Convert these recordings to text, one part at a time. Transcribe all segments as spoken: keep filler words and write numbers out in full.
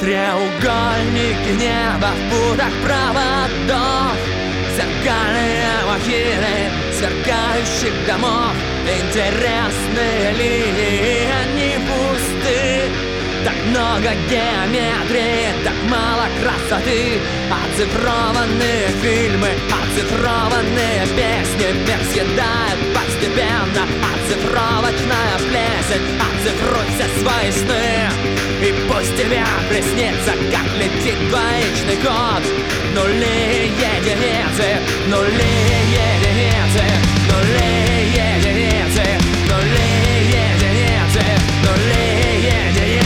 Треугольники неба в путах проводов, зеркальные махины сверкающих домов. Интересные линии, они пусты. Так много геометрии, так мало красоты. Оцифрованные фильмы, оцифрованные песни. Мир съедает постепенно оцифровочная плесень. Оцифруй все свои сны, и пусть тебе приснится, как летит двоичный код. Нули и единицы, нули и единицы, нули и единицы, нули и единицы, нули и единицы.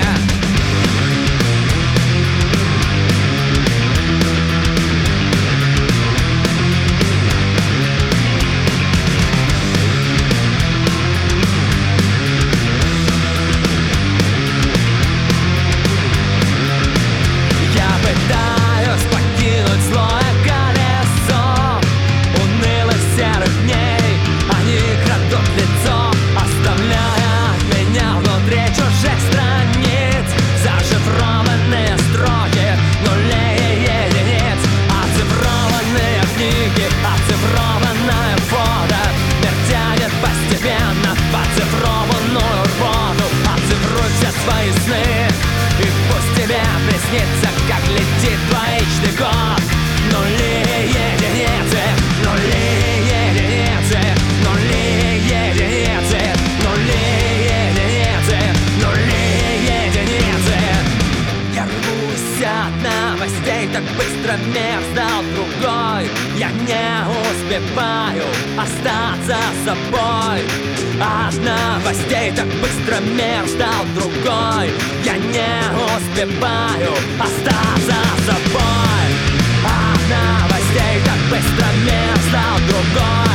Пытаюсь покинуть злое колесо унылых серых дней. Они крадут лицо, оставляя меня внутри чужих страниц. Зашифрованные строки, нулей и единиц. Оцифрованные книги, оцифрованное фото. Мир тянет постепенно в оцифрованную рвоту. Оцифруй все свои сны, и пусть тебе приснится, как летит двоичный код. Нули и единицы, нули и единицы, нули и единицы, нули и единицы, нули и единицы. Я рвусь от новостей, так быстро мир стал другой. Я не успеваю остаться собой. От новостей так быстро мир стал другой. Я не успеваю остаться собой. От новостей так быстро мир стал другой.